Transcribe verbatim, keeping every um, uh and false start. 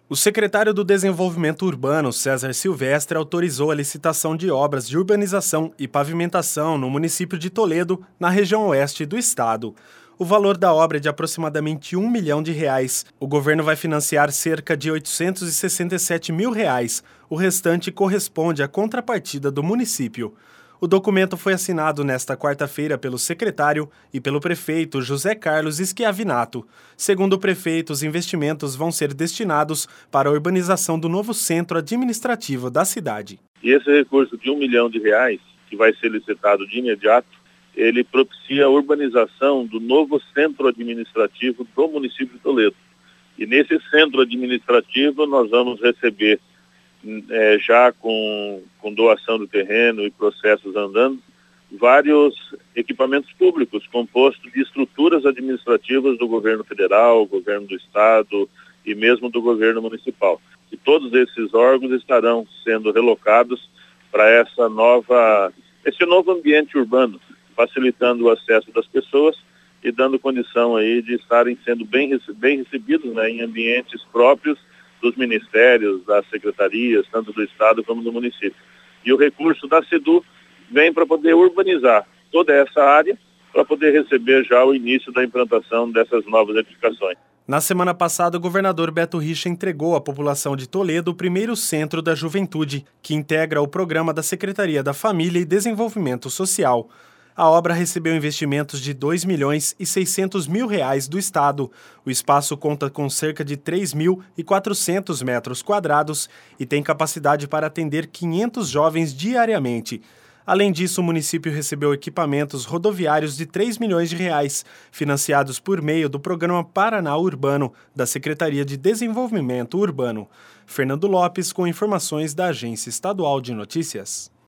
O secretário do Desenvolvimento Urbano, César Silvestre, autorizou a licitação de obras de urbanização e pavimentação no município de Toledo, na região oeste do estado. O valor da obra é de aproximadamente um milhão de reais. O governo vai financiar cerca de oitocentos e sessenta e sete mil reais. O restante corresponde à contrapartida do município. O documento foi assinado nesta quarta-feira pelo secretário e pelo prefeito José Carlos Schiavinato. Segundo o prefeito, os investimentos vão ser destinados para a urbanização do novo centro administrativo da cidade. E esse recurso de um milhão de reais, que vai ser licitado de imediato, ele propicia a urbanização do novo centro administrativo do município de Toledo. E nesse centro administrativo nós vamos receber É, já com, com doação do terreno e processos andando, vários equipamentos públicos compostos de estruturas administrativas do governo federal, governo do estado e mesmo do governo municipal. E todos esses órgãos estarão sendo relocados para essa nova, esse novo ambiente urbano, facilitando o acesso das pessoas e dando condição aí de estarem sendo bem, bem recebidos, né, em ambientes próprios dos ministérios, das secretarias, tanto do estado como do município. E o recurso da SEDU vem para poder urbanizar toda essa área, para poder receber já o início da implantação dessas novas edificações. Na semana passada, o governador Beto Richa entregou à população de Toledo o primeiro Centro da Juventude, que integra o programa da Secretaria da Família e Desenvolvimento Social. A obra recebeu investimentos de dois milhões e seiscentos mil reais do Estado. O espaço conta com cerca de três mil e quatrocentos metros quadrados e tem capacidade para atender quinhentos jovens diariamente. Além disso, o município recebeu equipamentos rodoviários de três milhões de reais, financiados por meio do Programa Paraná Urbano, da Secretaria de Desenvolvimento Urbano. Fernando Lopes, com informações da Agência Estadual de Notícias.